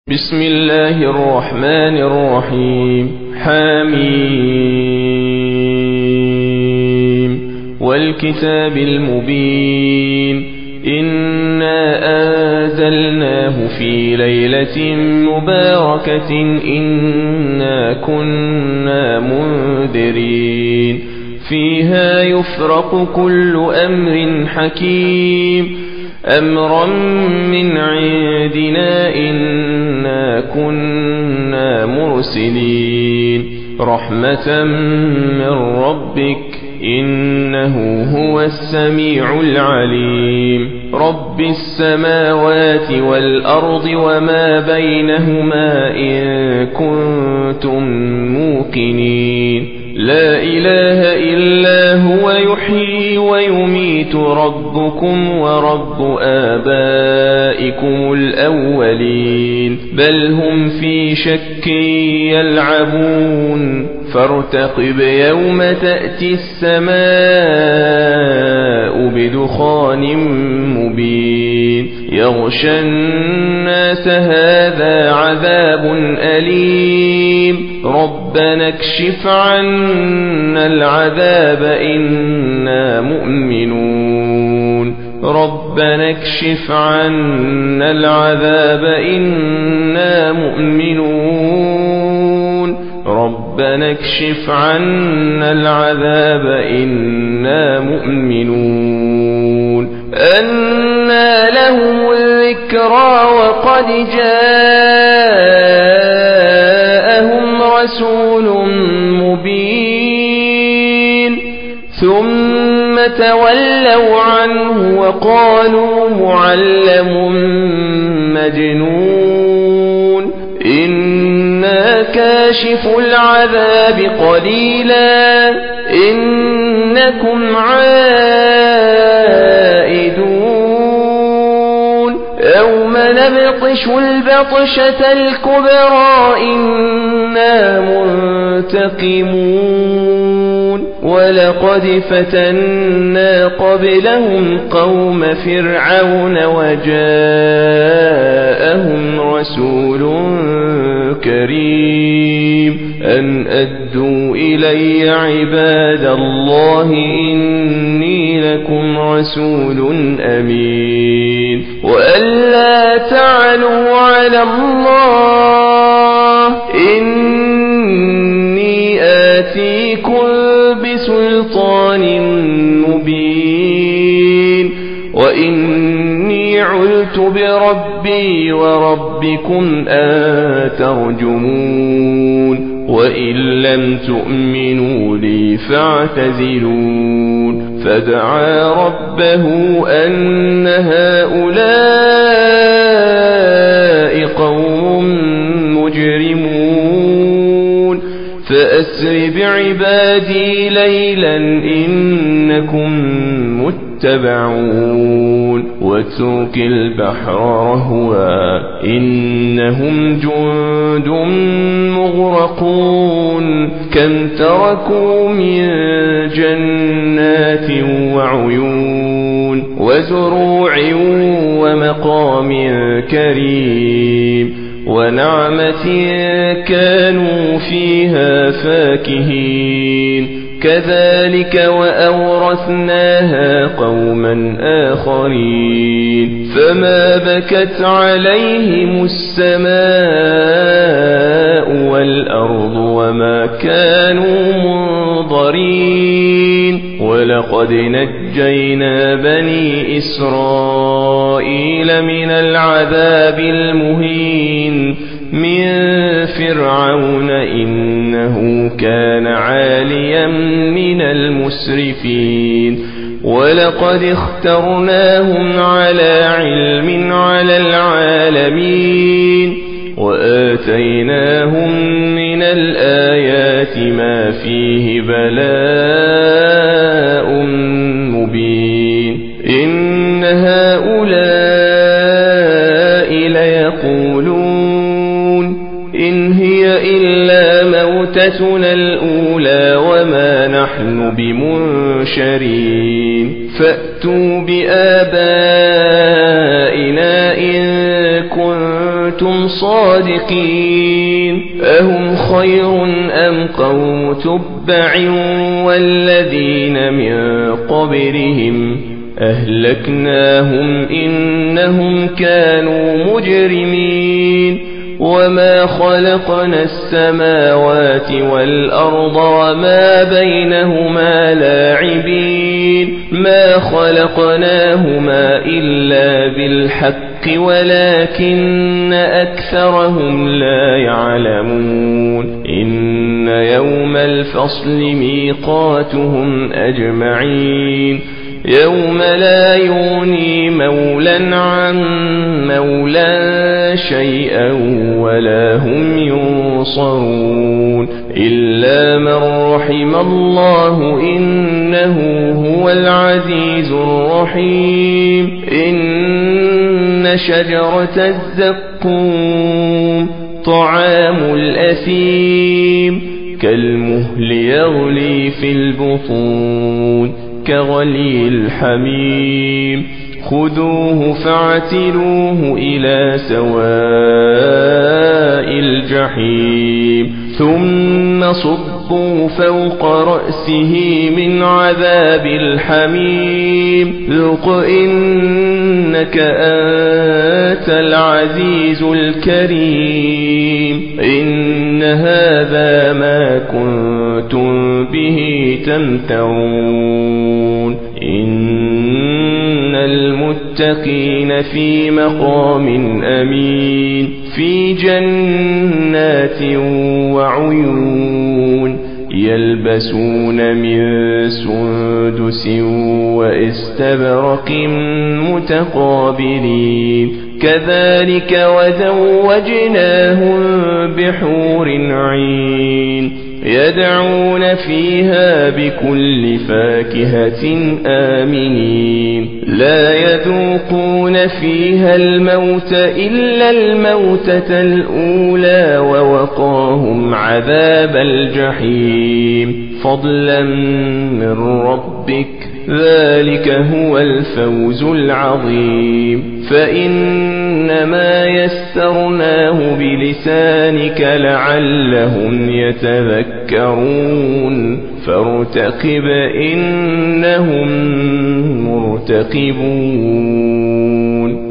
بسم الله الرحمن الرحيم حميم والكتاب المبين إنا أنزلناه في ليلة مباركة إنا كنا منذرين فيها يفرق كل أمر حكيم أمرا من عندنا إنا كنا مرسلين رحمة من ربك إنه هو السميع العليم رب السماوات والأرض وما بينهما إن كنتم موقنين لا إله إلا هو يحيي ويميت ربكم ورب آبائكم الأولين بل هم في شك يلعبون فارتقب يوم تأتي السماء بدخان مبين يغشى الناس هذا عذاب أليم ربنا اكشف عنا العذاب إنا مؤمنون ربنا اكشف عنا العذاب إنا مؤمنون ربنا اكشف عنا العذاب إنا مؤمنون أنى لهم الذكرى وقد جاءهم رسول مبين ثم تولوا عنه وقالوا معلم مجنون إنا كاشف العذاب قليلا إنكم عائدون يوم نبطش البطشة الكبرى إنا منتقمون ولقد فتنا قبلهم قوم فرعون وجاءهم رسول كريم أن أدوا إلي عباد الله إني لكم رسول أمين وألا تعلوا على الله إني آتيكم بسلطان مبين وإني عُذْتُ بربي وربكم أن ترجمون وإن لم تؤمنوا لي فاعتزلون فدعا ربه أن هؤلاء قوم مجرمون فأسر بعبادي ليلا إنكم متبعون واترك البحر رهوا إنهم جند مغرقون كم تركوا من جنات وعيون وزروع ومقام كريم ونعمة كانوا فيها فاكهين كذلك وأورثناها قوما آخرين فما بكت عليهم السماء والأرض وما كانوا منظرين ولقد نجينا بني إسرائيل من العذاب المهين من فرعون إنه كان عاليا من المسرفين ولقد اخترناهم على علم على العالمين وآتيناهم من الآيات ما فيه بلاء مبين إن هؤلاء ليقولون إن هي إلا موتتنا الأولى وما نحن بمنشرين فأتوا بآبائنا إن كنتم كنتم صادقين أهم خير أم قوم تبع والذين من قبلهم أهلكناهم إنهم كانوا مجرمين وما خلقنا السماوات والأرض وما بينهما لاعبين ما خلقناهما إلا بالحق ولكن أكثرهم لا يعلمون إن يوم الفصل ميقاتهم أجمعين يوم لا يغني مولا عن مولا شيئا ولا هم ينصرون إلا من رحم الله إنه هو العزيز الرحيم إن شجرة الزقوم طعام الأثيم كالمهل يغلي في البطون كغلي الحميم خذوه فاعتلوه إلى سواء الجحيم ثم صبوا فوق رأسه من عذاب الحميم ذق إنك أنت العزيز الكريم إن هذا ما كنتم به تمترون إن المتقين في مقام أمين في جنات وعيون يلبسون من سندس واستبرق متقابلين كذلك وزوجناهم بحور عين يدعون فيها بكل فاكهة آمنين لا يذوقون فيها الموت إلا الموتة الأولى ووقاهم عذاب الجحيم فضلا من ربك ذلك هو الفوز العظيم فإنما يسرناه بلسانك لعلهم يتذكرون فارتقب إنهم مرتقبون